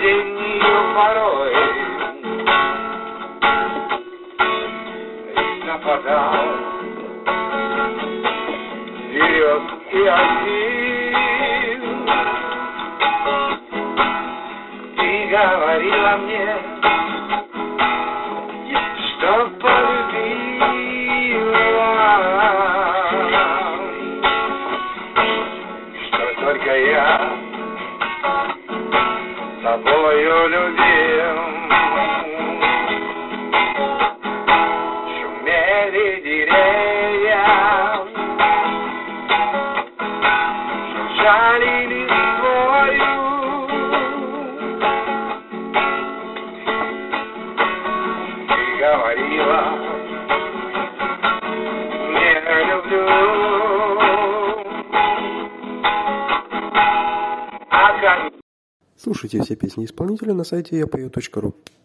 осеннюю порой и нападал вперед и один. Ты говорила мне, что полюбила, что только я тобою любим. Шумели деревья, жужжали листвою. Ты говорила, не люблю, а как... Слушайте все песни исполнителя на сайте yapою.ru.